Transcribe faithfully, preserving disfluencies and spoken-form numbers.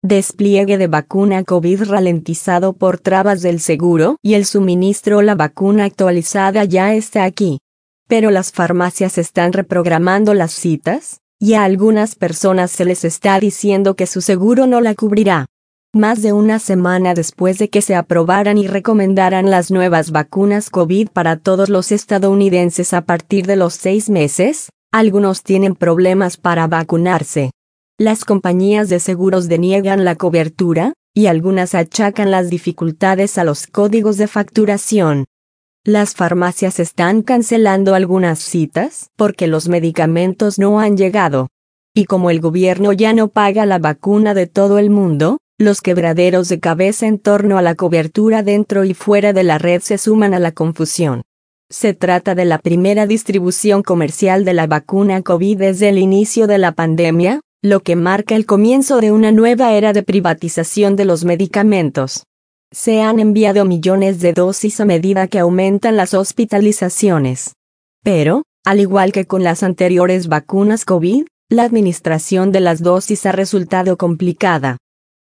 Despliegue de vacuna COVID ralentizado por trabas del seguro y el suministro. La vacuna actualizada ya está aquí. Pero las farmacias están reprogramando las citas, y a algunas personas se les está diciendo que su seguro no la cubrirá. Más de una semana después de que se aprobaran y recomendaran las nuevas vacunas COVID para todos los estadounidenses a partir de los seis meses, algunos tienen problemas para vacunarse. Las compañías de seguros deniegan la cobertura, y algunas achacan las dificultades a los códigos de facturación. Las farmacias están cancelando algunas citas porque los medicamentos no han llegado. Y como el gobierno ya no paga la vacuna de todo el mundo, los quebraderos de cabeza en torno a la cobertura dentro y fuera de la red se suman a la confusión. Se trata de la primera distribución comercial de la vacuna COVID desde el inicio de la pandemia, lo que marca el comienzo de una nueva era de privatización de los medicamentos. Se han enviado millones de dosis a medida que aumentan las hospitalizaciones. Pero, al igual que con las anteriores vacunas COVID, la administración de las dosis ha resultado complicada.